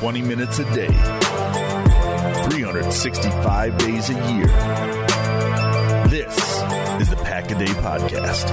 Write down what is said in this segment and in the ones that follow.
20 minutes a day, 365 days a year. This is the Pack-A-Day Podcast.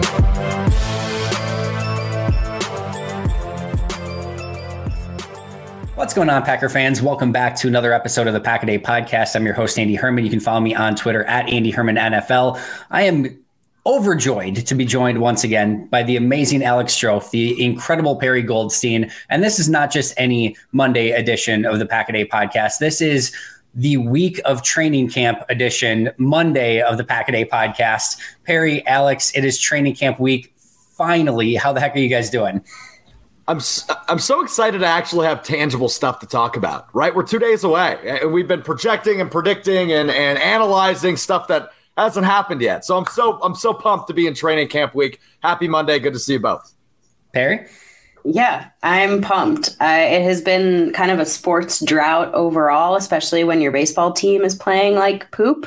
What's going on, Packer fans? Welcome back to another episode of the Pack-A-Day Podcast. I'm your host, Andy Herman. You can follow me on Twitter at Andy Herman NFL. I am overjoyed to be joined once again by the amazing Alex Strofe, the incredible Perry Goldstein. And this is not just any Monday edition of the Pack-A-Day Podcast. This is the week of training camp edition, Monday of the Pack-A-Day Podcast. Perry, Alex, it is training camp week. Finally, how the heck are you guys doing? I'm so excited to actually have tangible stuff to talk about, right? We're 2 days away, and we've been projecting and predicting and analyzing stuff that hasn't happened yet. So I'm so pumped to be in training camp week. Happy Monday. Good to see you both. Perry? Yeah, I'm pumped. It has been kind of a sports drought overall, especially when your baseball team is playing like poop.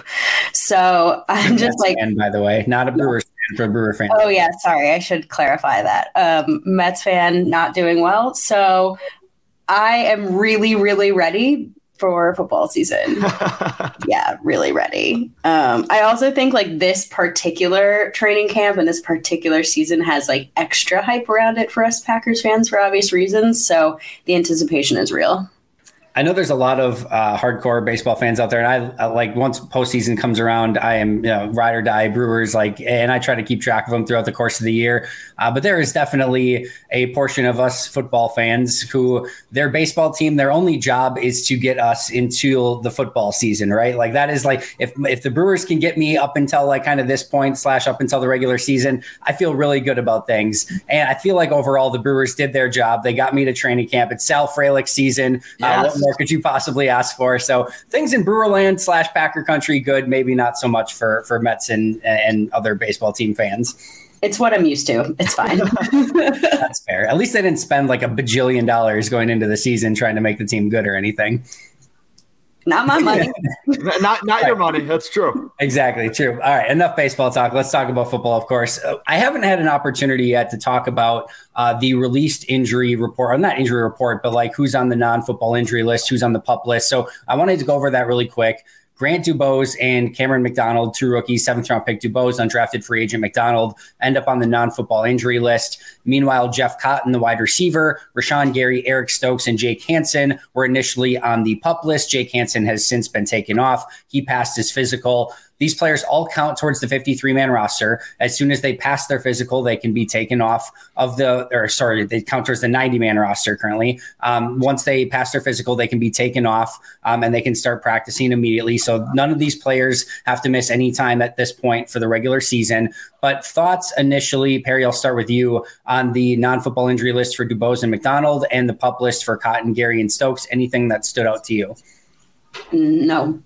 So I'm just like, fan, by the way, not a Brewers fan, for a Brewer fan. Oh yeah, sorry, I should clarify that. Mets fan, not doing well. So I am really, really ready for football season. Yeah, really ready. I also think like this particular training camp and this particular season has like extra hype around it for us Packers fans for obvious reasons. So the anticipation is real. I know there's a lot of hardcore baseball fans out there, and I like once postseason comes around, I am ride or die Brewers, and I try to keep track of them throughout the course of the year. But there is definitely a portion of us football fans who their baseball team, their only job is to get us into the football season, right? Like that is like if the Brewers can get me up until like kind of this point / up until the regular season, I feel really good about things. And I feel like overall the Brewers did their job. They got me to training camp. It's Sal Frelick season. Yes. What more could you possibly ask for? So things in Brewerland / Packer country, good, maybe not so much for Mets and other baseball team fans. It's what I'm used to. It's fine. That's fair. At least they didn't spend like $1 bajillion going into the season trying to make the team good or anything. Not my money. not your money. That's true. Exactly. True. All right. Enough baseball talk. Let's talk about football, of course. I haven't had an opportunity yet to talk about the released injury report, or not injury report, but like who's on the non-football injury list, who's on the PUP list. So I wanted to go over that really quick. Grant Dubose and Cameron McDonald, two rookies, 7th-round pick Dubose, undrafted free agent McDonald, end up on the non-football injury list. Meanwhile, Jeff Cotton, the wide receiver, Rashawn Gary, Eric Stokes, and Jake Hansen were initially on the PUP list. Jake Hansen has since been taken off. He passed his physical. These players all count towards the 53-man roster. As soon as they pass their physical, they can be taken off of they count towards the 90-man roster currently. Once they pass their physical, they can be taken off and they can start practicing immediately. So none of these players have to miss any time at this point for the regular season. But thoughts initially, Perry, I'll start with you on the non-football injury list for Dubose and McDonald and the PUP list for Cotton, Gary, and Stokes. Anything that stood out to you? No.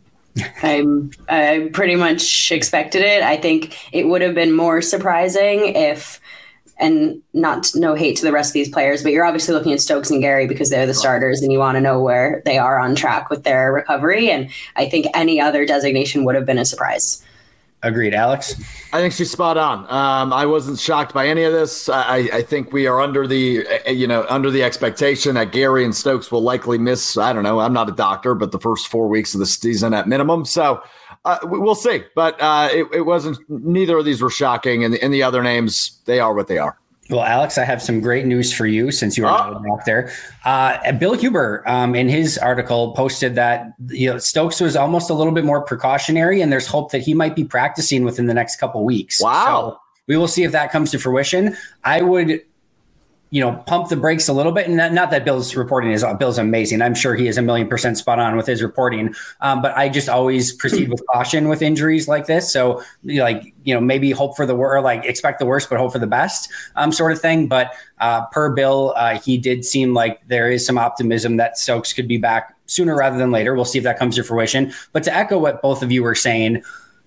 I pretty much expected it. I think it would have been more surprising and no hate to the rest of these players, but you're obviously looking at Stokes and Gary because they're the starters and you want to know where they are on track with their recovery. And I think any other designation would have been a surprise. Agreed. Alex? I think she's spot on. I wasn't shocked by any of this. I think we are under the expectation that Gary and Stokes will likely miss, I don't know, I'm not a doctor, but the first 4 weeks of the season at minimum. So we'll see. But it wasn't, neither of these were shocking. And the other names, they are what they are. Well, Alex, I have some great news for you since you are not a doctor. Bill Huber, in his article, posted that Stokes was almost a little bit more precautionary, and there's hope that he might be practicing within the next couple weeks. Wow. So we will see if that comes to fruition. I would pump the brakes a little bit. And not that Bill's reporting Bill's amazing. I'm sure he is 1,000,000% spot on with his reporting. But I just always proceed with caution with injuries like this. So maybe hope for the worst, expect the worst, but hope for the best sort of thing. But per Bill, he did seem like there is some optimism that Stokes could be back sooner rather than later. We'll see if that comes to fruition. But to echo what both of you were saying,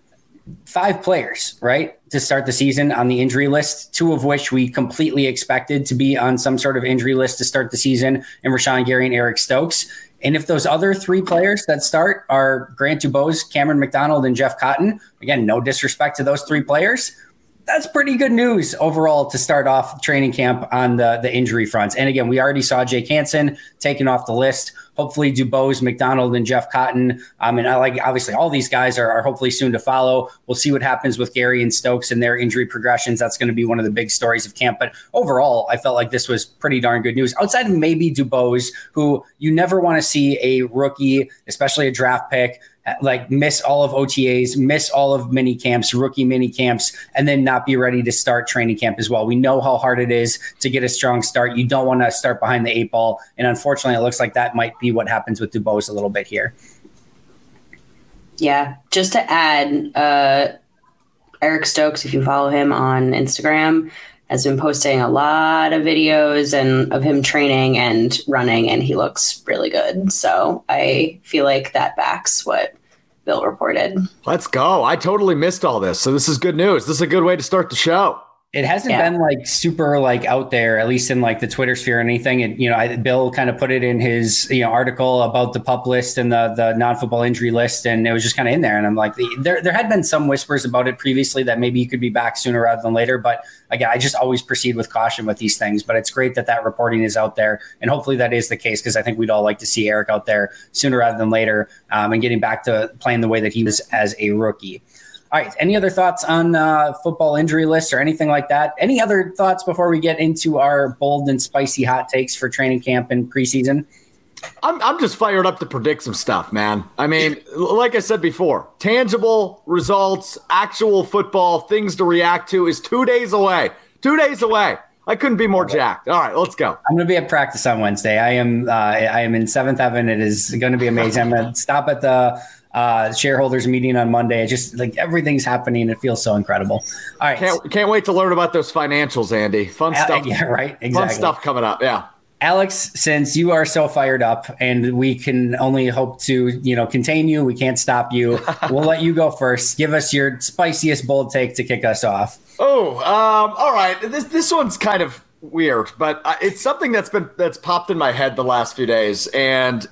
5 players, right, to start the season on the injury list, 2 of which we completely expected to be on some sort of injury list to start the season, and Rashawn Gary and Eric Stokes. And if those other 3 players that start are Grant Dubose, Cameron McDonald, and Jeff Cotton, again, no disrespect to those 3 players, that's pretty good news overall to start off training camp on the injury fronts. And again, we already saw Jake Hansen taken off the list. Hopefully Dubose, McDonald, and Jeff Cotton. And I like, obviously all these guys are hopefully soon to follow. We'll see what happens with Gary and Stokes and their injury progressions. That's going to be one of the big stories of camp. But overall, I felt like this was pretty darn good news. Outside of maybe Dubose, who you never want to see a rookie, especially a draft pick, like miss all of OTAs, miss all of mini camps, rookie mini camps, and then not be ready to start training camp as well. We know how hard it is to get a strong start. You don't want to start behind the 8 ball. And unfortunately, it looks like that might be what happens with Dubose a little bit here. Yeah. Just to add, Eric Stokes, if you follow him on Instagram, has been posting a lot of videos and of him training and running, and he looks really good. So I feel like that backs what Bill reported. Let's go. I totally missed all this. So this is good news. This is a good way to start the show. It hasn't been like super like out there, at least in like the Twitter sphere or anything. And, Bill kind of put it in his, article about the PUP list and the non-football injury list. And it was just kind of in there. And I'm like, there had been some whispers about it previously that maybe you could be back sooner rather than later. But again, I just always proceed with caution with these things. But it's great that reporting is out there. And hopefully that is the case, because I think we'd all like to see Eric out there sooner rather than later, and getting back to playing the way that he was as a rookie. All right. Any other thoughts on football injury lists or anything like that? Any other thoughts before we get into our bold and spicy hot takes for training camp and preseason? I'm just fired up to predict some stuff, man. I mean, like I said before, tangible results, actual football, things to react to is 2 days away. 2 days away. I couldn't be more jacked. All right, let's go. I'm going to be at practice on Wednesday. I am in Seventh Heaven. It is going to be amazing. I'm going to stop at the shareholders meeting on Monday. It just like everything's happening. It feels so incredible. All right. Can't wait to learn about those financials, Andy. Fun stuff. Yeah, right. Exactly. Fun stuff coming up. Yeah. Alex, since you are so fired up and we can only hope to, contain you, we can't stop you. We'll let you go first. Give us your spiciest bold take to kick us off. Oh, all right. This one's kind of weird, but it's something that's popped in my head the last few days. And,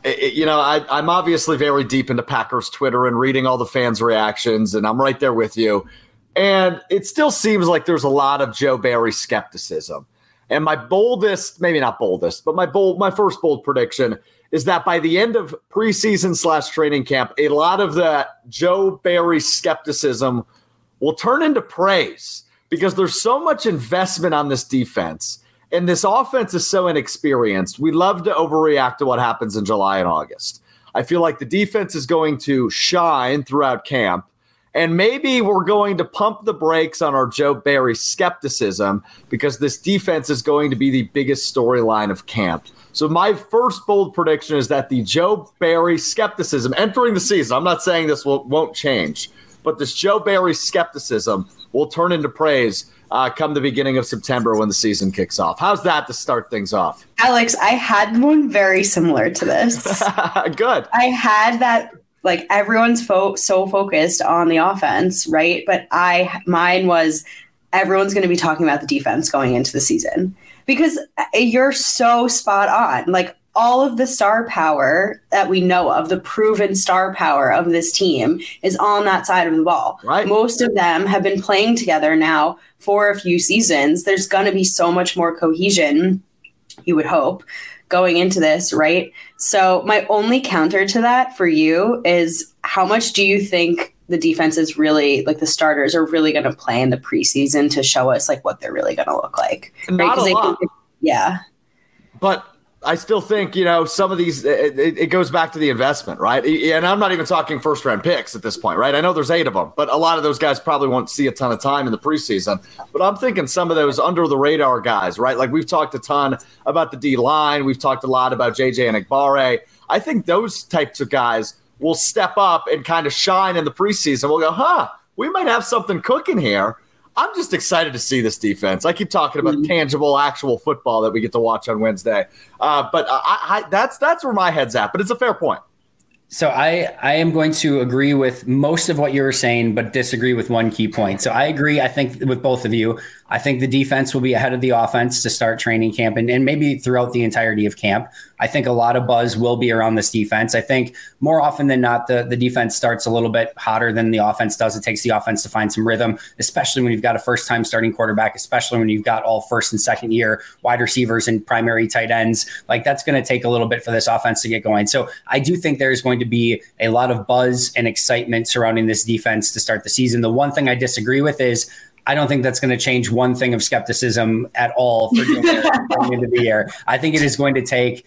I'm obviously very deep into Packers Twitter and reading all the fans' reactions, and I'm right there with you. And it still seems like there's a lot of Joe Barry skepticism. And my boldest, maybe not boldest, but my first bold prediction is that by the end of preseason / training camp, a lot of that Joe Barry skepticism will turn into praise, because there's so much investment on this defense. And this offense is so inexperienced. We love to overreact to what happens in July and August. I feel like the defense is going to shine throughout camp. And maybe we're going to pump the brakes on our Joe Barry skepticism, because this defense is going to be the biggest storyline of camp. So my first bold prediction is that the Joe Barry skepticism entering the season, I'm not saying this won't change, but this Joe Barry skepticism will turn into praise come the beginning of September when the season kicks off. How's that to start things off? Alex, I had one very similar to this. Good. I had that, like, everyone's so focused on the offense, right? But mine was everyone's going to be talking about the defense going into the season, because you're so spot on. Like, all of the star power that we know of, the proven star power of this team, is on that side of the ball. Right. Most of them have been playing together now for a few seasons. There's going to be so much more cohesion, you would hope, going into this, right? So my only counter to that for you is, how much do you think the defense is really, like, the starters are really going to play in the preseason to show us like what they're really going to look like? Not a lot. Yeah. But I still think, some of these, it goes back to the investment, right? And I'm not even talking first round picks at this point, right? I know there's 8 of them, but a lot of those guys probably won't see a ton of time in the preseason. But I'm thinking some of those under the radar guys, right? Like, we've talked a ton about the D line. We've talked a lot about JJ Enagbare. I think those types of guys will step up and kind of shine in the preseason. We'll go, we might have something cooking here. I'm just excited to see this defense. I keep talking about tangible, actual football that we get to watch on Wednesday. But that's where my head's at. But it's a fair point. So I am going to agree with most of what you were saying, but disagree with one key point. So I agree, I think, with both of you. I think the defense will be ahead of the offense to start training camp and maybe throughout the entirety of camp. I think a lot of buzz will be around this defense. I think more often than not, the defense starts a little bit hotter than the offense does. It takes the offense to find some rhythm, especially when you've got a first-time starting quarterback, especially when you've got all first and second year wide receivers and primary tight ends. Like, that's going to take a little bit for this offense to get going. So I do think there's going to be a lot of buzz and excitement surrounding this defense to start the season. The one thing I disagree with is I don't think that's going to change one thing of skepticism at all for going into the year. I think it is going to take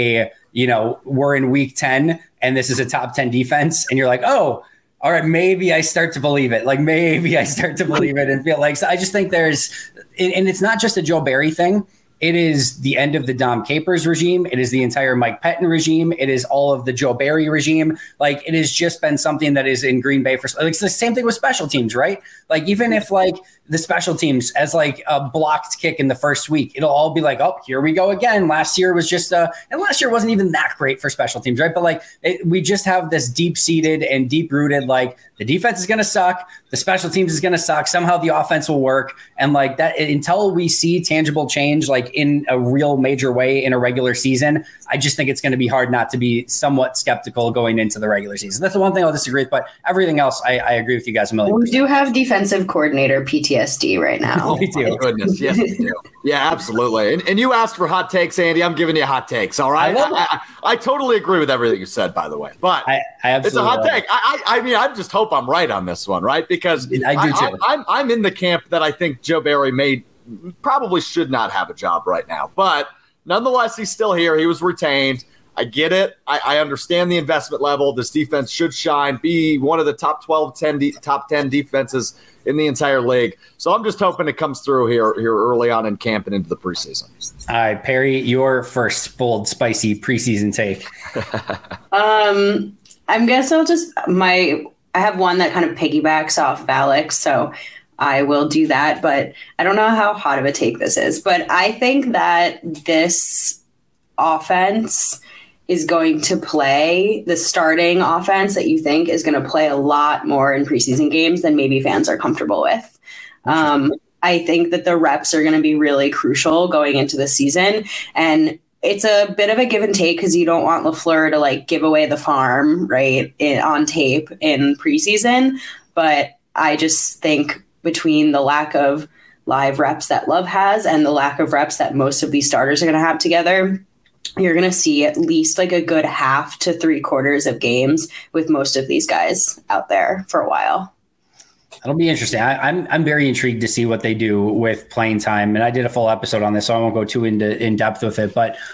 we're in week 10 and this is a top 10 defense and you're like, oh, all right, maybe I start to believe it. Like, maybe I start to believe it and feel like, so I just think and it's not just a Joe Barry thing. It is the end of the Dom Capers regime. It is the entire Mike Pettin regime. It is all of the Joe Barry regime. Like, it has just been something that is in Green Bay for, like, it's the same thing with special teams, right? Like, even if like the special teams as like a blocked kick in the first week, it'll all be like, oh, here we go again. Last year was just and last year wasn't even that great for special teams, right? But like, we just have this deep-seated and deep-rooted, like, the defense is going to suck. The special teams is going to suck. Somehow the offense will work. And like that, until we see tangible change, like in a real major way in a regular season, I just think it's going to be hard not to be somewhat skeptical going into the regular season. That's the one thing I'll disagree with, but everything else, I agree with you guys a million percent. We do have defensive coordinator PTSD right now. We do. Oh, goodness. Yes, we do. Yeah, absolutely. And you asked for hot takes, Andy. I'm giving you hot takes. All right. I totally agree with everything you said, by the way, but I it's a hot take. I mean, I just hope I'm right on this one, right? Because I do too. I'm in the camp that I think Joe Barry probably should not have a job right now, but nonetheless, he's still here. He was retained. I get it. I understand the investment level. This defense should shine, be one of the top 10 defenses in the entire league. So I'm just hoping it comes through here early on in camp and into the preseason. All right, Perry, your first bold, spicy preseason take. I guess I have one that kind of piggybacks off of Alex, so I will do that, but I don't know how hot of a take this is. But I think that this offense is going to play, the starting offense that you think is going to play a lot more in preseason games than maybe fans are comfortable with. I think that the reps are going to be really crucial going into the season. And it's a bit of a give and take because you don't want LaFleur to like give away the farm, right, on tape in preseason. But I just think between the lack of live reps that Love has and the lack of reps that most of these starters are going to have together, you're going to see at least like a good half to 3/4 of games with most of these guys out there for a while. It'll be interesting. I'm very intrigued to see what they do with playing time. And I did a full episode on this, so I won't go too in depth with it. But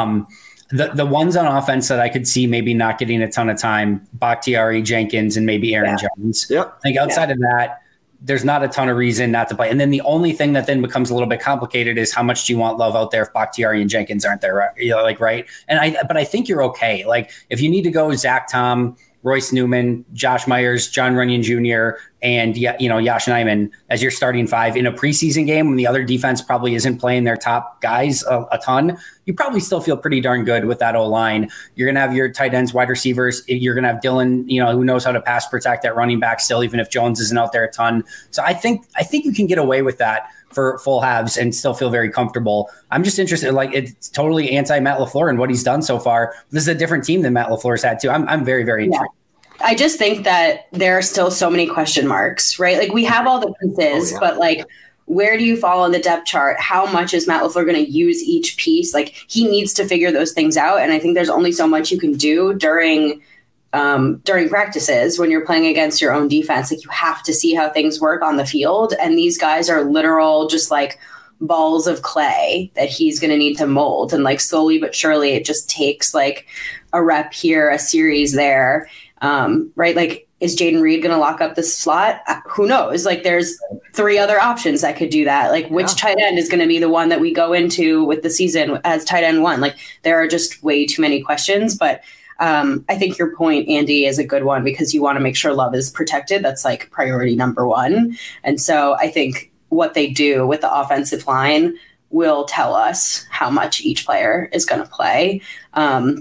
the ones on offense that I could see maybe not getting a ton of time, Bakhtiari, Jenkins, and maybe Aaron Jones. Yep. I think outside of that, there's not a ton of reason not to play. And then the only thing that then becomes a little bit complicated is how much do you want Love out there if Bakhtiari and Jenkins aren't there, right? But I think you're okay. Like, if you need to go Zach Tom, Royce Newman, Josh Myers, John Runyon Jr., and Yosh Nijman as your starting five in a preseason game when the other defense probably isn't playing their top guys a ton, you probably still feel pretty darn good with that O-line. You're going to have your tight ends, wide receivers. You're going to have Dylan, who knows how to pass protect at running back still, even if Jones isn't out there a ton. So I think you can get away with that for full halves and still feel very comfortable. I'm just interested, like, it's totally anti-Matt LaFleur and what he's done so far. This is a different team than Matt LaFleur's had too. I'm very, very intrigued. I just think that there are still so many question marks, right? Like, we have all the pieces, but like, where do you fall on the depth chart? How much is Matt LaFleur going to use each piece? Like, he needs to figure those things out. And I think there's only so much you can do during practices when you're playing against your own defense. Like, you have to see how things work on the field. And these guys are literal, just like balls of clay that he's going to need to mold. And like, slowly but surely, it just takes like a rep here, a series there. Right? Like, is Jaden Reed going to lock up the slot? Who knows? Like, there's 3 other options that could do that. Like, which tight end is going to be the one that we go into with the season as tight end 1? Like, there are just way too many questions. But I think your point, Andy, is a good one because you want to make sure Love is protected. That's like priority number 1. And so I think what they do with the offensive line will tell us how much each player is going to play.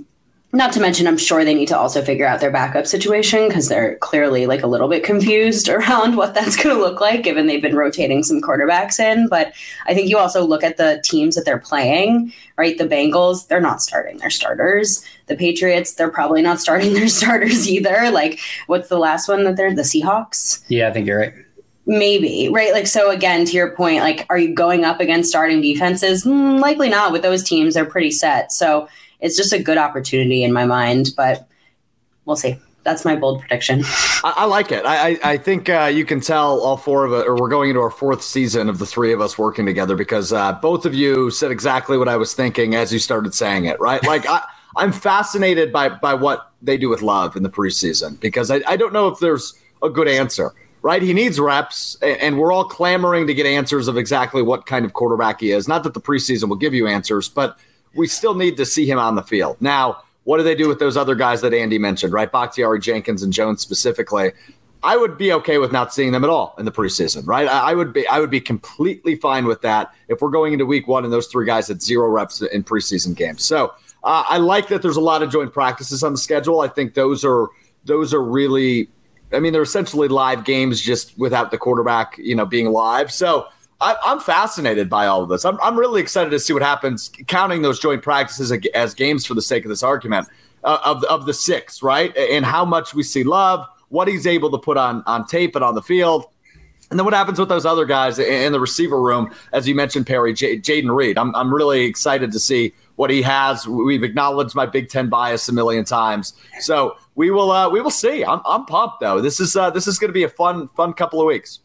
Not to mention, I'm sure they need to also figure out their backup situation because they're clearly like a little bit confused around what that's going to look like, given they've been rotating some quarterbacks in. But I think you also look at the teams that they're playing, right? The Bengals, they're not starting their starters. The Patriots, they're probably not starting their starters either. Like, what's the last one that they're the Seahawks? Yeah, I think you're right. Maybe, right? Like, so again, to your point, like, are you going up against starting defenses? Likely not. With those teams, they're pretty set. So it's just a good opportunity in my mind, but we'll see. That's my bold prediction. I like it. I think you can tell all four of us, or we're going into our fourth season of the three of us working together, because both of you said exactly what I was thinking as you started saying it, right? Like, I'm fascinated by what they do with Love in the preseason, because I don't know if there's a good answer, right? He needs reps, and we're all clamoring to get answers of exactly what kind of quarterback he is. Not that the preseason will give you answers, but we still need to see him on the field. Now, what do they do with those other guys that Andy mentioned, right? Bakhtiari, Jenkins, and Jones specifically. I would be okay with not seeing them at all in the preseason, right? I would be completely fine with that if we're going into week one and those three guys had 0 reps in preseason games. So I like that there's a lot of joint practices on the schedule. I think those are really, I mean, they're essentially live games just without the quarterback, being live. So I'm fascinated by all of this. I'm really excited to see what happens, counting those joint practices as games for the sake of this argument of the 6, right? And how much we see Love, what he's able to put on tape and on the field. And then what happens with those other guys in the receiver room, as you mentioned, Perry, Jayden Reed. I'm really excited to see what he has. We've acknowledged my Big Ten bias a million times. So we will see. I'm pumped, though. This is going to be a fun couple of weeks.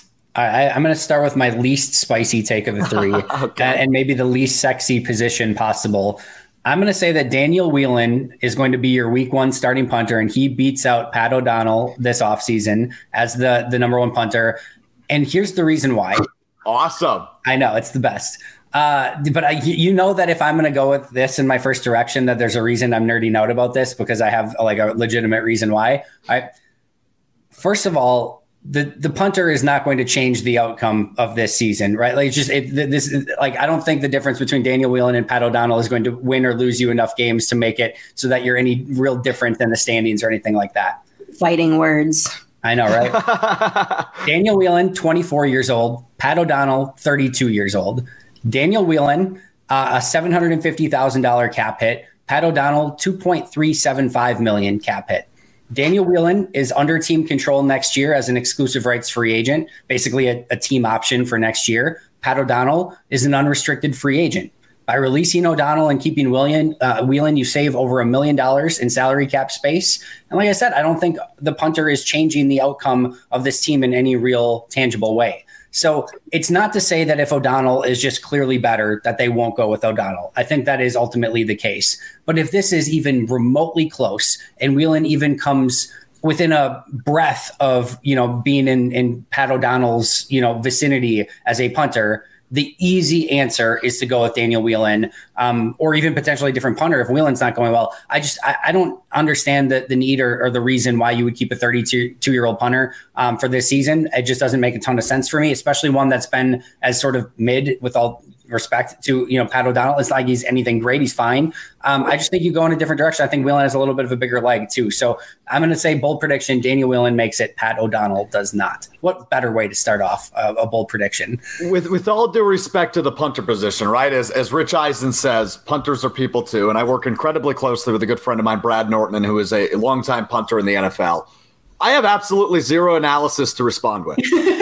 I'm going to start with my least spicy take of the 3 Okay. and maybe the least sexy position possible. I'm going to say that Daniel Whelan is going to be your week 1 starting punter, and he beats out Pat O'Donnell this offseason as the number 1 punter. And here's the reason why. Awesome. I know, it's the best. But that if I'm going to go with this in my first direction, that there's a reason I'm nerding out about this, because I have like a legitimate reason why. First of all, the punter is not going to change the outcome of this season, right? Like, I don't think the difference between Daniel Whelan and Pat O'Donnell is going to win or lose you enough games to make it so that you're any real different than the standings or anything like that. Fighting words. I know, right? Daniel Whelan, 24 years old. Pat O'Donnell, 32 years old. Daniel Whelan, a $750,000 cap hit. Pat O'Donnell, $2.375 million cap hit. Daniel Whelan is under team control next year as an exclusive rights free agent, basically a team option for next year. Pat O'Donnell is an unrestricted free agent. By releasing O'Donnell and keeping Whelan, you save over $1 million in salary cap space. And like I said, I don't think the punter is changing the outcome of this team in any real tangible way. So it's not to say that if O'Donnell is just clearly better, that they won't go with O'Donnell. I think that is ultimately the case. But if this is even remotely close and Whelan even comes within a breath of, being in Pat O'Donnell's, vicinity as a punter, the easy answer is to go with Daniel Whelan, or even potentially a different punter if Whelan's not going well. I don't understand the need or the reason why you would keep a 32-year-old punter for this season. It just doesn't make a ton of sense for me, especially one that's been as sort of mid, with all respect to Pat O'Donnell. It's not like he's anything great. He's fine. I just think you go in a different direction. I think Whelan has a little bit of a bigger leg too. So I'm going to say bold prediction: Daniel Whelan makes it. Pat O'Donnell does not. What better way to start off a bold prediction? With all due respect to the punter position, right? As Rich Eisen says, punters are people too. And I work incredibly closely with a good friend of mine, Brad Nortman, who is a longtime punter in the NFL. I have absolutely zero analysis to respond with.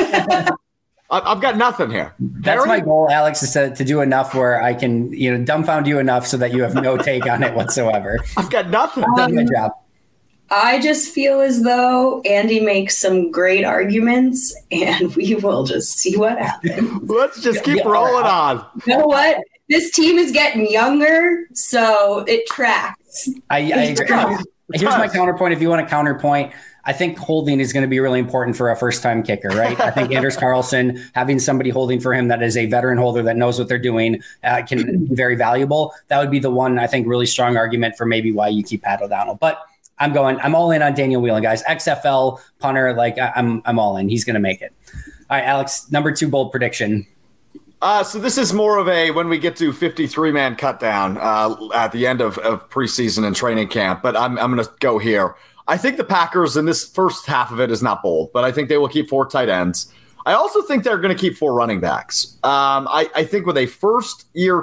I've got nothing here. That's my goal, Alex, is to do enough where I can, dumbfound you enough so that you have no take on it whatsoever. I've got nothing. Good job. I just feel as though Andy makes some great arguments, and we will just see what happens. Let's just keep rolling on. You know what? This team is getting younger, so it tracks. I agree. Here's my counterpoint. If you want a counterpoint, I think holding is going to be really important for a first-time kicker, right? I think Anders Carlson, having somebody holding for him that is a veteran holder that knows what they're doing, can be very valuable. That would be the one, I think, really strong argument for maybe why you keep Pat O'Donnell. But I'm all in on Daniel Whelan, guys. XFL punter, I'm all in. He's going to make it. All right, Alex, number 2 bold prediction. So this is more of a when we get to 53-man cut down at the end of preseason and training camp, but I'm going to go here. I think the Packers in this first half of it is not bold, but I think they will keep 4 tight ends. I also think they're going to keep 4 running backs. I think with a first-year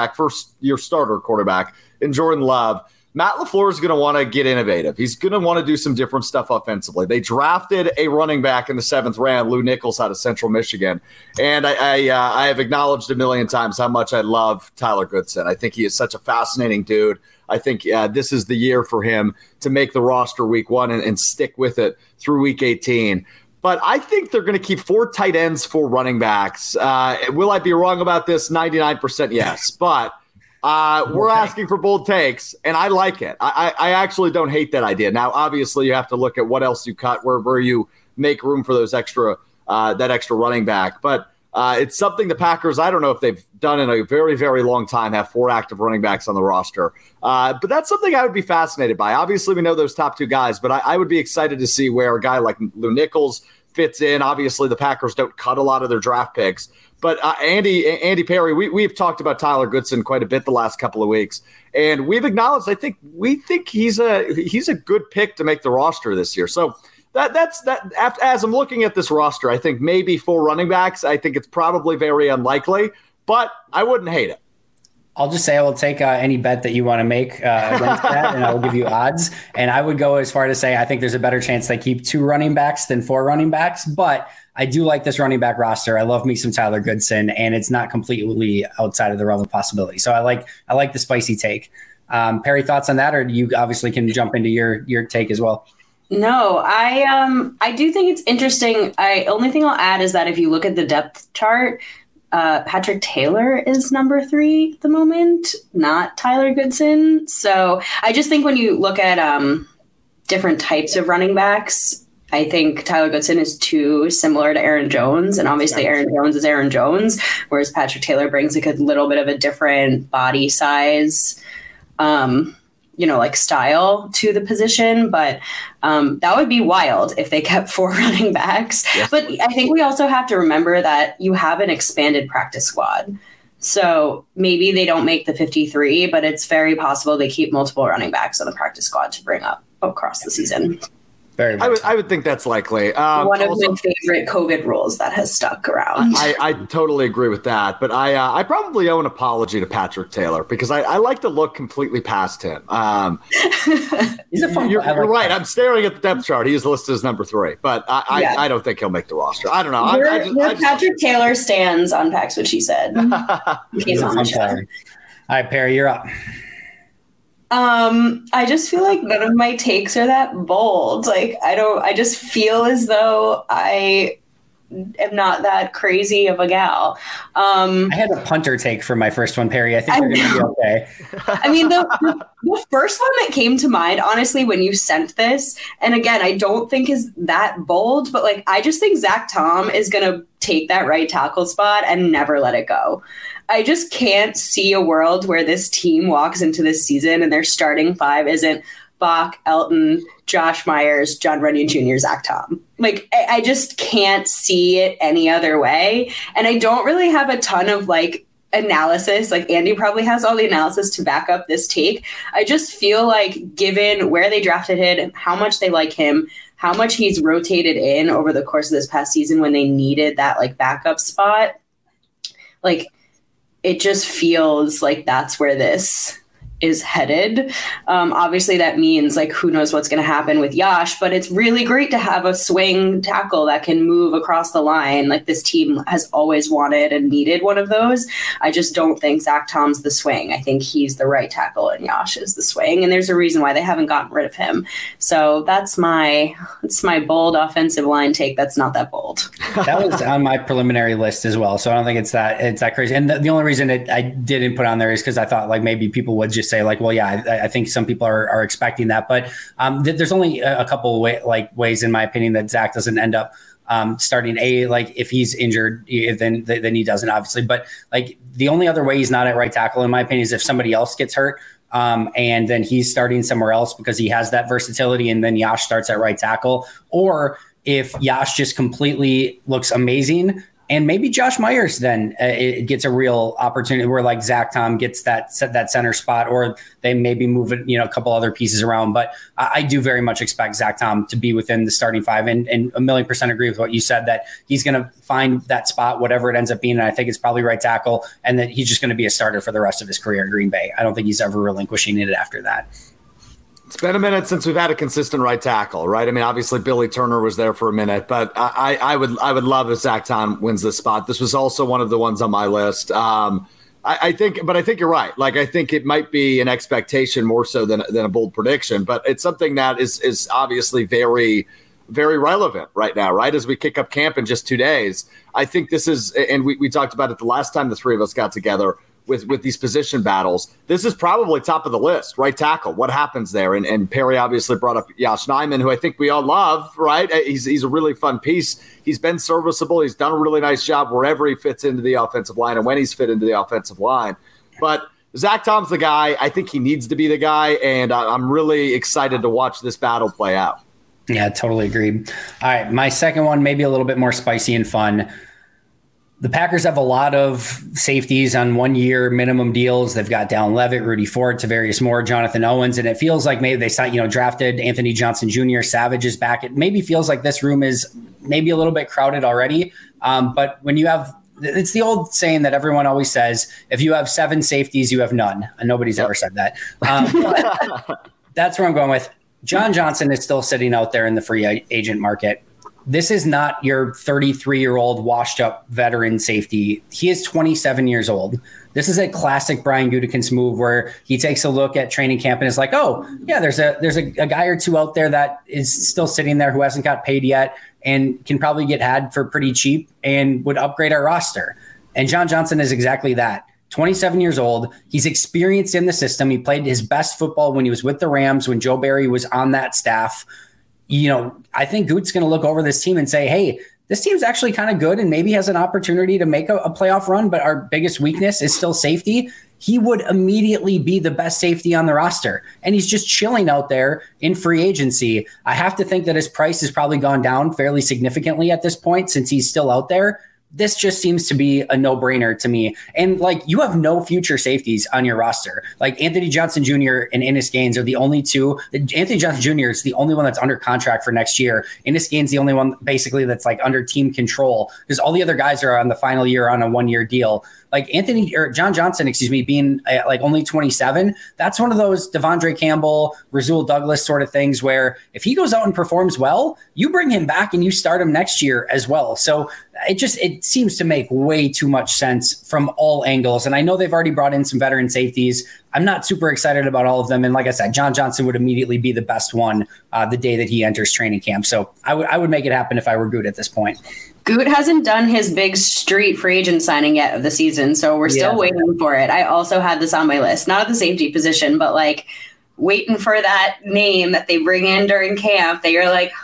starter quarterback in Jordan Love, Matt LaFleur is going to want to get innovative. He's going to want to do some different stuff offensively. They drafted a running back in the 7th round, Lou Nichols out of Central Michigan. And I have acknowledged a million times how much I love Tyler Goodson. I think he is such a fascinating dude. I think this is the year for him to make the roster week 1 and stick with it through week 18. But I think they're going to keep 4 tight ends, 4 running backs. Will I be wrong about this? 99% yes. But we're asking for bold takes, and I like it. I actually don't hate that idea. Now, obviously, you have to look at what else you cut, where you make room for those extra running back. But it's something the Packers, I don't know if they've done in a very, very long time, have 4 active running backs on the roster. But that's something I would be fascinated by. Obviously, we know those top 2 guys, but I would be excited to see where a guy like Lou Nichols fits in. Obviously, the Packers don't cut a lot of their draft picks. But Andy Perry, we've talked about Tyler Goodson quite a bit the last couple of weeks, and we've acknowledged we think he's a good pick to make the roster this year. So that's as I'm looking at this roster, I think maybe 4 running backs. I think it's probably very unlikely, but I wouldn't hate it. I'll just say I will take any bet that you want to make against that, and I will give you odds. And I would go as far to say I think there's a better chance they keep 2 running backs than 4 running backs. But I do like this running back roster. I love me some Tyler Goodson, and it's not completely outside of the realm of possibility. So I like the spicy take. Perry, thoughts on that, or you obviously can jump into your take as well? No, I do think it's interesting. Only thing I'll add is that if you look at the depth chart, Patrick Taylor is number 3 at the moment, not Tyler Goodson. So I just think when you look at different types of running backs, I think Tyler Goodson is too similar to Aaron Jones. And obviously Aaron Jones is Aaron Jones, whereas Patrick Taylor brings like a little bit of a different body size, style to the position. But that would be wild if they kept 4 running backs. Yes. But I think we also have to remember that you have an expanded practice squad. So maybe they don't make the 53, but it's very possible they keep multiple running backs on the practice squad to bring up across the season. I would think that's likely. One of my favorite COVID rules that has stuck around. I totally agree with that. But I probably owe an apology to Patrick Taylor because I like to look completely past him. He's a fun. You're right. I'm staring at the depth chart. He is listed as number 3, but I don't think he'll make the roster. I don't know. Patrick Taylor stands on Pax, what she said. He's on the show. All right, Perry, you're up. I just feel like none of my takes are that bold. I just feel as though I am not that crazy of a gal. I had a punter take for my first one, Perry. I think you're going to be okay. I mean, the first one that came to mind, honestly, when you sent this, and again, I don't think is that bold, but I just think Zach Tom is going to take that right tackle spot and never let it go. I just can't see a world where this team walks into this season and their starting 5 isn't Bach, Elton, Josh Myers, John Runyon Jr., Zach Tom. I just can't see it any other way. And I don't really have a ton of analysis. Andy probably has all the analysis to back up this take. I just feel like given where they drafted him, how much they like him, how much he's rotated in over the course of this past season when they needed that backup spot, it just feels like that's where this is headed. Obviously that means who knows what's going to happen with Yash, but it's really great to have a swing tackle that can move across the line. This team has always wanted and needed one of those. I just don't think Zach Tom's the swing. I think he's the right tackle and Yash is the swing. And there's a reason why they haven't gotten rid of him. So that's my bold offensive line take. That's not that bold. That was on my preliminary list as well. So I don't think it's that crazy. And the only reason I didn't put on there is because I thought maybe people would just say well, yeah, I think some people are expecting that, but there's only a couple ways in my opinion that Zach doesn't end up starting if he's injured, then he doesn't obviously, but the only other way he's not at right tackle in my opinion is if somebody else gets hurt and then he's starting somewhere else because he has that versatility and then Yash starts at right tackle, or if Yash just completely looks amazing And maybe Josh Myers then it gets a real opportunity where like Zach Tom gets that center spot, or they maybe move it, a couple other pieces around. But I do very much expect Zach Tom to be within the starting five, and 1,000,000% agree with what you said, that he's going to find that spot, whatever it ends up being. And I think it's probably right tackle, and that he's just going to be a starter for the rest of his career in Green Bay. I don't think he's ever relinquishing it after that. It's been a minute since we've had a consistent right tackle, right? I mean, obviously Billy Turner was there for a minute, but I would love if Zach Tom wins this spot. This was also one of the ones on my list. I think you're right. Like, I think it might be an expectation more so than a bold prediction, but it's something that is obviously very, very relevant right now, right? As we kick up camp in just 2 days. I think this is, and we talked about it the last time the three of us got together, with these position battles, this is probably top of the list, right tackle. What happens there? And Perry obviously brought up Yosh Nijman, who I think we all love, right? He's a really fun piece. He's been serviceable. He's done a really nice job wherever he fits into the offensive line and when he's fit into the offensive line. But Zach Tom's the guy. I think he needs to be the guy, and I'm really excited to watch this battle play out. Yeah, totally agreed. All right, my second one, maybe a little bit more spicy and fun. The Packers have a lot of safeties on 1-year minimum deals. They've got Dallin Leavitt, Rudy Ford, Tavarius Moore, Jonathan Owens, and it feels like maybe they drafted Anthony Johnson Jr., Savage is back. It maybe feels like this room is maybe a little bit crowded already. But when you have, it's the old saying that everyone always says, if you have 7 safeties, you have none. And nobody's ever said that. That's where I'm going with. John Johnson is still sitting out there in the free agent market. This is not your 33-year-old washed-up veteran safety. He is 27 years old. This is a classic Brian Gutekunst move where he takes a look at training camp and is like, oh, yeah, there's a guy or two out there that is still sitting there who hasn't got paid yet and can probably get had for pretty cheap and would upgrade our roster. And John Johnson is exactly that. 27 years old. He's experienced in the system. He played his best football when he was with the Rams, when Joe Barry was on that staff. I think Goot's going to look over this team and say, hey, this team's actually kind of good and maybe has an opportunity to make a playoff run, but our biggest weakness is still safety. He would immediately be the best safety on the roster. And he's just chilling out there in free agency. I have to think that his price has probably gone down fairly significantly at this point since he's still out there. This just seems to be a no-brainer to me. And you have no future safeties on your roster. Like Anthony Johnson Jr. and Innis Gaines are the only two. Anthony Johnson Jr. is the only one that's under contract for next year. Innis Gaines the only one basically that's under team control, because all the other guys are on the final year on a 1-year deal. John Johnson, being only 27, that's one of those Devondre Campbell, Rasul Douglas sort of things where if he goes out and performs well, you bring him back and you start him next year as well. So it seems to make way too much sense from all angles. And I know they've already brought in some veteran safeties. I'm not super excited about all of them. And like I said, John Johnson would immediately be the best one the day that he enters training camp. So I would make it happen if I were Goot at this point. Goot hasn't done his big street free agent signing yet of the season, so we're still waiting for it. I also had this on my list, not at the safety position, but waiting for that name that they bring in during camp that you're like,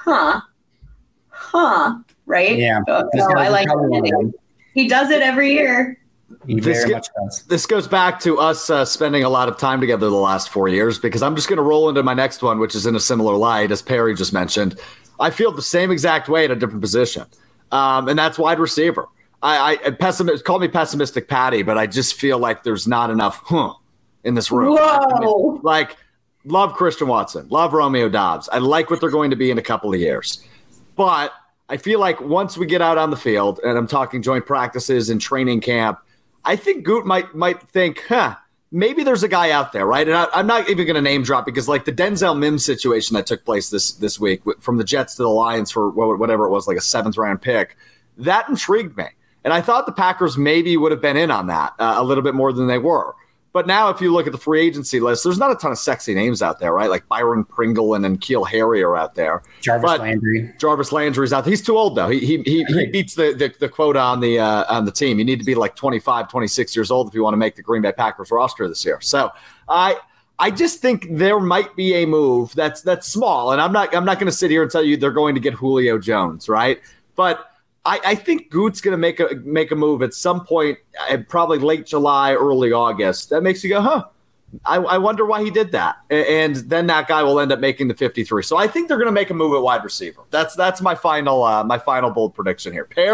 right? Yeah. So I like it. He does it every year. He very much does. This goes back to us spending a lot of time together the last 4 years, because I'm just going to roll into my next one, which is in a similar light, as Perry just mentioned. I feel the same exact way at a different position. And that's wide receiver. Call me pessimistic Patty, but I just feel like there's not enough in this room. Whoa. Love Christian Watson, love Romeo Doubs. I like what they're going to be in a couple of years. But I feel like once we get out on the field, and I'm talking joint practices and training camp, I think Goot might think, maybe there's a guy out there, right? And I'm not even going to name drop, because the Denzel Mims situation that took place this week from the Jets to the Lions for whatever it was, a 7th-round pick, that intrigued me. And I thought the Packers maybe would have been in on that a little bit more than they were. But now if you look at the free agency list, there's not a ton of sexy names out there, right? Like Byron Pringle and N'Keal Harry are out there. Jarvis Landry's out there. He's too old, though. He beats the quota on the team. You need to be 25, 26 years old if you want to make the Green Bay Packers roster this year. So I just think there might be a move that's small, and I'm not going to sit here and tell you they're going to get Julio Jones, right? But I think Goot's going to make a move at some point, probably late July, early August. That makes you go, I wonder why he did that. And then that guy will end up making the 53. So I think they're going to make a move at wide receiver. That's my final bold prediction here. Perry,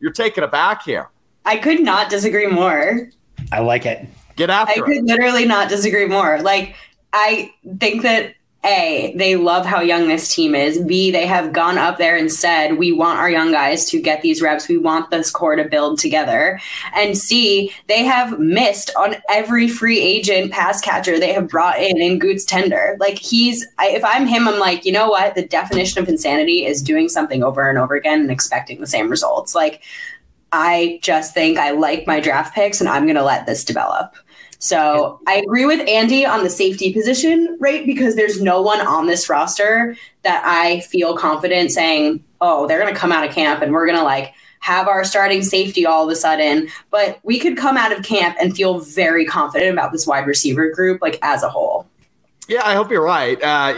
You're taking it back here. I could not disagree more. I like it. Get after it. I could literally not disagree more. Like, I think that A, they love how young this team is. B, they have gone up there and said, we want our young guys to get these reps. We want this core to build together. And C, they have missed on every free agent pass catcher they have brought in Goots Tender. Like, if I'm him, I'm like, you know what? The definition of insanity is doing something over and over again and expecting the same results. Like, I just think I like my draft picks and I'm going to let this develop. So I agree with Andy on the safety position, right? Because there's no one on this roster that I feel confident saying, oh, they're going to come out of camp and we're going to like have our starting safety all of a sudden. But we could come out of camp and feel very confident about this wide receiver group, like as a whole. Yeah, I hope you're right.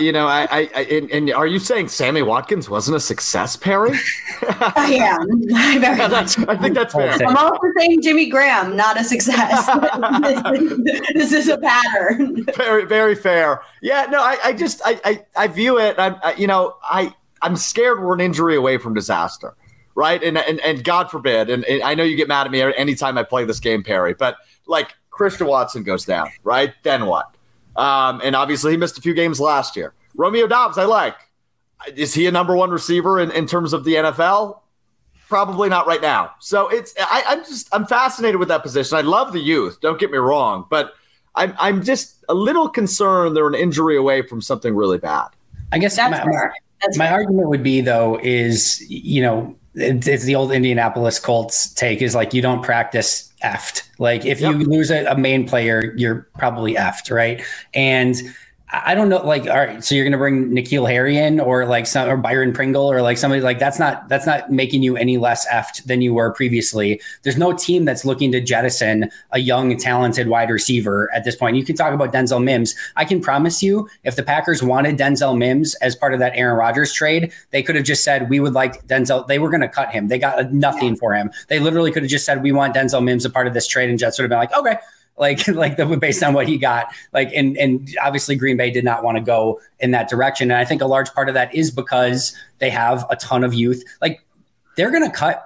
And are you saying Sammy Watkins wasn't a success, Perry? I am. Very much. I think that's fair. I'm also saying Jimmy Graham, not a success. This is a pattern. Very, very fair. Yeah, no, I view it. I'm scared we're an injury away from disaster, right? And God forbid. And I know you get mad at me anytime I play this game, Perry. But like Christian Watson goes down, right? Then what? And obviously he missed a few games last year. Romeo Doubs, I like. Is he a number one receiver in terms of the NFL? Probably not right now. So I'm fascinated with that position. I love the youth. Don't get me wrong, but I'm just a little concerned they're an injury away from something really bad. I guess my argument would be though is, it's the old Indianapolis Colts take is like, you don't practice effed. Like if you lose a main player, you're probably effed, right? And I don't know, like, all right, so you're going to bring N'Keal Harry in or Byron Pringle or like somebody like that's not making you any less effed than you were previously. There's no team that's looking to jettison a young, talented wide receiver at this point. You can talk about Denzel Mims. I can promise you if the Packers wanted Denzel Mims as part of that Aaron Rodgers trade, they could have just said, we would like Denzel. They were going to cut him. They got nothing for him. They literally could have just said, we want Denzel Mims a part of this trade, and Jets would have been like, okay. Like based on what he got, and obviously Green Bay did not want to go in that direction. And I think a large part of that is because they have a ton of youth. Like they're going to cut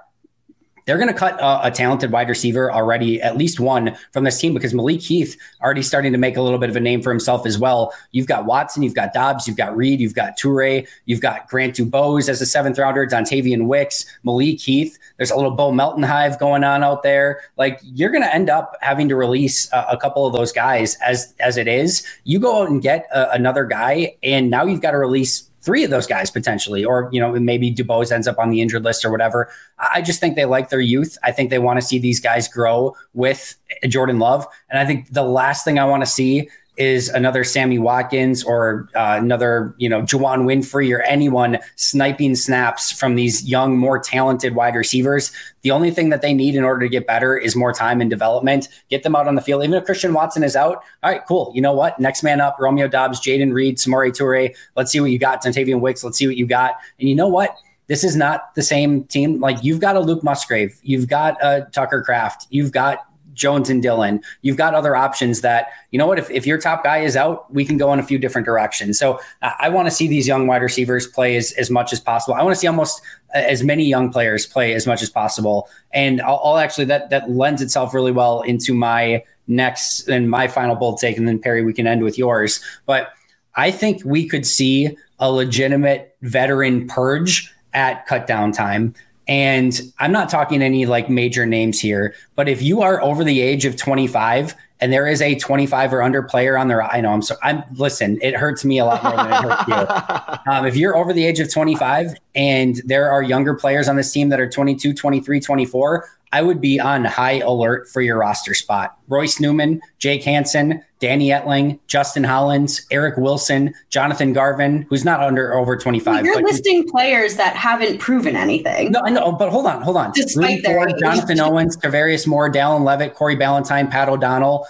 a talented wide receiver already, at least one from this team, because Malik Heath already starting to make a little bit of a name for himself as well. You've got Watson, you've got Dobbs, you've got Reed, you've got Toure, you've got Grant Dubose as a 7th rounder, Dontavian Wicks, Malik Heath. There's a little Bo Melton hive going on out there. Like you're going to end up having to release a couple of those guys as it is. You go out and get another guy, and now you've got to release 3 of those guys potentially, or, maybe Dubose ends up on the injured list or whatever. I just think they like their youth. I think they want to see these guys grow with Jordan Love. And I think the last thing I want to see is another Sammy Watkins or another, Juwan Winfrey or anyone sniping snaps from these young, more talented wide receivers. The only thing that they need in order to get better is more time and development. Get them out on the field. Even if Christian Watson is out, all right, cool. You know what? Next man up, Romeo Doubs, Jaden Reed, Samori Toure. Let's see what you got. Dontavian Wicks, let's see what you got. And you know what? This is not the same team. Like you've got a Luke Musgrave. You've got a Tucker Kraft. You've got Jones and Dillon. You've got other options that, you know what, if your top guy is out, we can go in a few different directions. So I want to see these young wide receivers play as much as possible. I want to see almost as many young players play as much as possible. And I'll actually, that lends itself really well into my next and my final bold take. And then Perry, we can end with yours. But I think we could see a legitimate veteran purge at cut down time. And I'm not talking any like major names here, but if you are over the age of 25 and there is a 25 or under player on their, listen, it hurts me a lot more than it hurts you. If you're over the age of 25 and there are younger players on this team that are 22, 23, 24, I would be on high alert for your roster spot. Royce Newman, Jake Hansen, Danny Etling, Justin Hollins, Eric Wilson, Jonathan Garvin, who's not over 25. You're listing players that haven't proven anything. No, I know, but hold on. Despite their age. Jonathan Owens, Tavarius Moore, Dallin Levitt, Corey Ballantyne, Pat O'Donnell.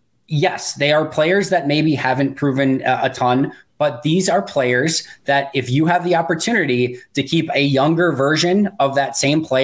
Yes, they are players that maybe haven't proven a ton, but these are players that if you have the opportunity to keep a younger version of that same player,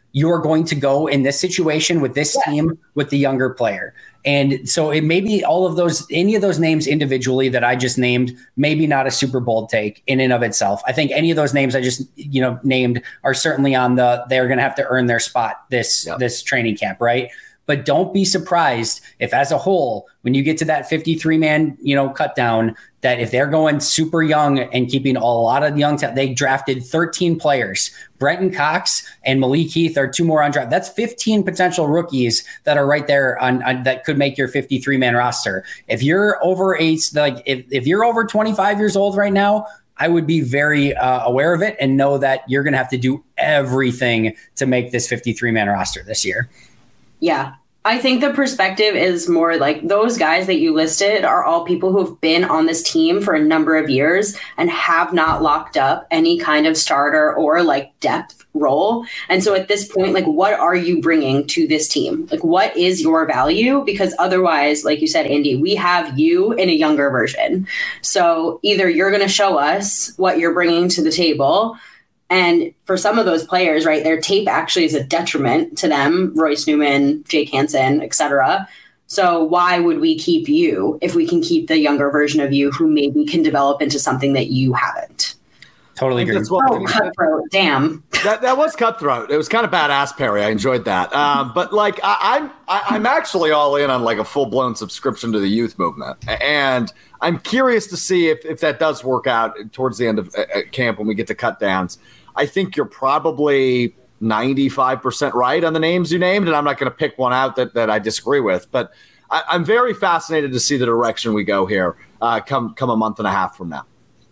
you're going to go in this situation with this team with the younger player. And so it may be any of those names individually that I just named, maybe not a super bold take in and of itself. I think any of those names I just, named are certainly they're going to have to earn their spot this training camp. Right. But don't be surprised if as a whole, when you get to that 53-man, cut down, that if they're going super young and keeping a lot of young talent, they drafted 13 players. Brenton Cox and Malik Heath are 2 more on draft. That's 15 potential rookies that are right there on that could make your 53-man roster. If you're over if you're over 25 years old right now, I would be very aware of it and know that you're going to have to do everything to make this 53-man roster this year. Yeah. I think the perspective is more like those guys that you listed are all people who have been on this team for a number of years and have not locked up any kind of starter or depth role. And so at this point, what are you bringing to this team? What is your value? Because otherwise, like you said, Andy, we have you in a younger version. So either you're going to show us what you're bringing to the table. And for some of those players, right, their tape actually is a detriment to them, Royce Newman, Jake Hansen, et cetera. So why would we keep you if we can keep the younger version of you who maybe can develop into something that you haven't? Totally agree. Cutthroat, damn. That was cutthroat. It was kind of badass, Perry. I enjoyed that. But I'm actually all in on a full-blown subscription to the youth movement. And I'm curious to see if that does work out towards the end of camp when we get to cut downs. I think you're probably 95% right on the names you named, and I'm not going to pick one out that I disagree with. But I'm very fascinated to see the direction we go here come a month and a half from now.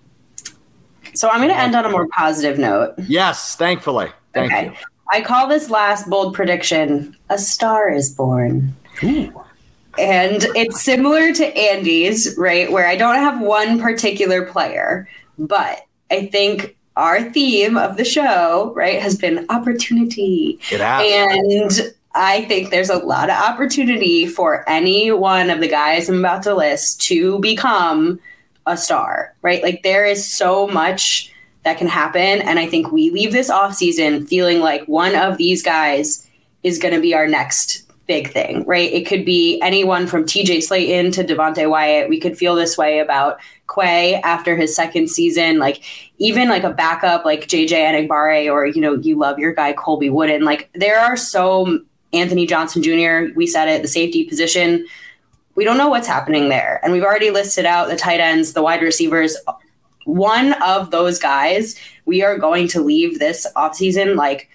So I'm going to end on a more positive note. Yes, thankfully. Thank you. I call this last bold prediction, a star is born. Ooh. And it's similar to Andy's, right, where I don't have one particular player, but I think our theme of the show, right, has been opportunity. It has. And I think there's a lot of opportunity for any one of the guys I'm about to list to become a star, right? There is so much that can happen. And I think we leave this offseason feeling like one of these guys is going to be our next big thing, right? It could be anyone from TJ Slayton to Devonte Wyatt. We could feel this way about Quay after his second season, even a backup like JJ Enagbare, or, you love your guy, Colby Wooden. There are Anthony Johnson Jr., we said it, the safety position. We don't know what's happening there. And we've already listed out the tight ends, the wide receivers. One of those guys, we are going to leave this offseason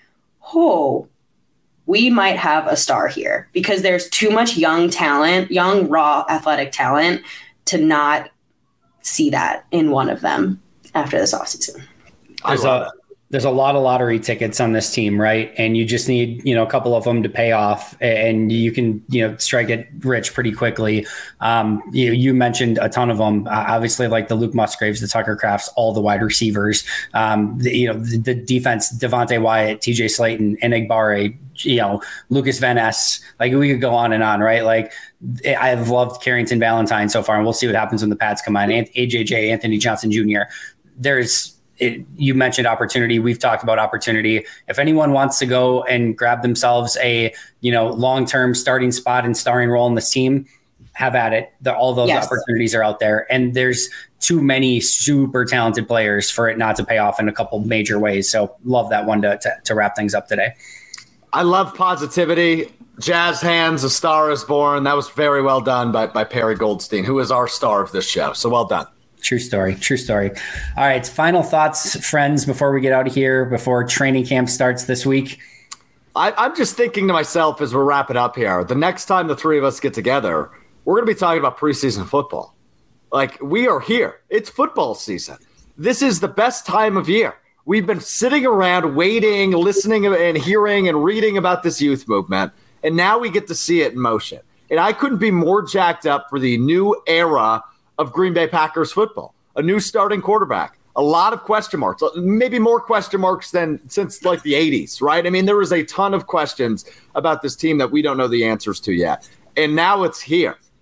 we might have a star here, because there's too much young talent, young, raw, athletic talent to not see that in one of them after this offseason. There's a lot of lottery tickets on this team, right? And you just need, a couple of them to pay off, and you can, strike it rich pretty quickly. You mentioned a ton of them, obviously, like the Luke Musgraves, the Tucker Crafts, all the wide receivers, the defense, Devonte Wyatt, TJ Slayton, Enagbare, Lucas Van Ness, we could go on and on, right? I've loved Carrington Valentine so far, and we'll see what happens when the Pats come on. AJJ, Anthony Johnson Jr. You mentioned opportunity. We've talked about opportunity. If anyone wants to go and grab themselves a, long-term starting spot and starring role in this team, have at it. All those opportunities are out there. And there's too many super talented players for it not to pay off in a couple major ways. So love that one to wrap things up today. I love positivity. Jazz hands, a star is born. That was very well done by Perry Goldstein, who is our star of this show. So well done. True story. All right. Final thoughts, friends, before we get out of here, before training camp starts this week. I'm just thinking to myself as we're wrapping up here, the next time the three of us get together, we're going to be talking about preseason football. We are here. It's football season. This is the best time of year. We've been sitting around waiting, listening and hearing and reading about this youth movement, and now we get to see it in motion. And I couldn't be more jacked up for the new era of Green Bay Packers football, a new starting quarterback, a lot of question marks, maybe more question marks than since the 80s, right? I mean, there was a ton of questions about this team that we don't know the answers to yet. And now it's here.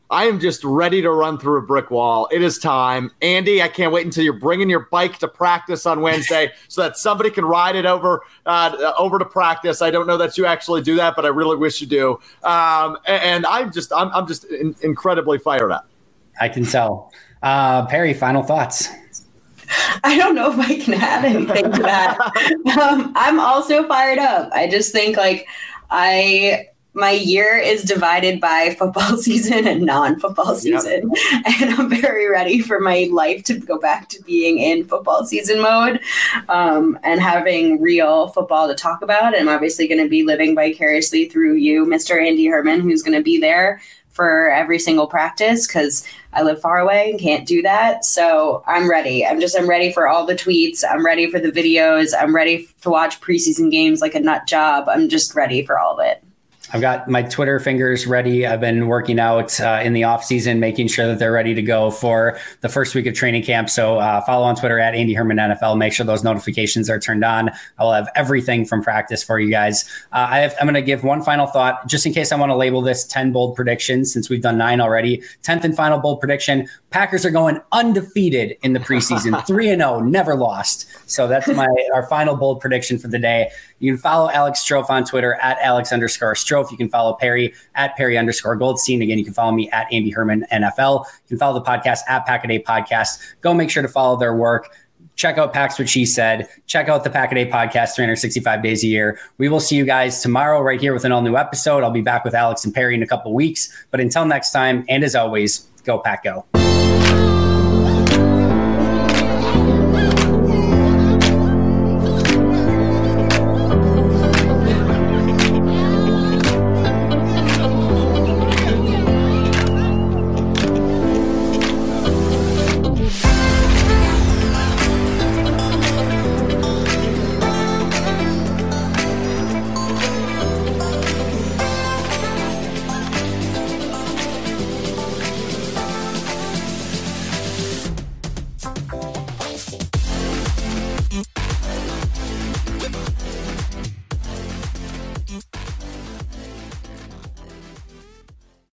I am just ready to run through a brick wall. It is time. Andy, I can't wait until you're bringing your bike to practice on Wednesday so that somebody can ride it over to practice. I don't know that you actually do that, but I really wish you do. And I'm just incredibly fired up. I can tell. Perry, final thoughts. I don't know if I can add anything to that. I'm also fired up. I just think my year is divided by football season and non-football season. Yep. And I'm very ready for my life to go back to being in football season mode and having real football to talk about. And I'm obviously going to be living vicariously through you, Mr. Andy Herman, who's going to be there for every single practice because I live far away and can't do that. So I'm ready. I'm ready for all the tweets. I'm ready for the videos. I'm ready to watch preseason games like a nut job. I'm just ready for all of it. I've got my Twitter fingers ready. I've been working out in the off season, making sure that they're ready to go for the first week of training camp. So follow on Twitter at Andy Herman NFL. Make sure those notifications are turned on. I will have everything from practice for you guys. I'm going to give one final thought, just in case I want to label this 10 bold predictions, since we've done 9 already. 10th and final bold prediction. Packers are going undefeated in the preseason, 3-0, never lost. So that's our final bold prediction for the day. You can follow Alex Strofe on Twitter at Alex_Strofe. You can follow Perry at Perry_Goldstein. Again, you can follow me at Andy Herman NFL. You can follow the podcast at Pack-A-Day Podcast. Go make sure to follow their work. Check out Pack's What She Said. Check out the Pack-A-Day Podcast 365 days a year. We will see you guys tomorrow right here with an all-new episode. I'll be back with Alex and Perry in a couple weeks. But until next time, and as always, go Pack Go.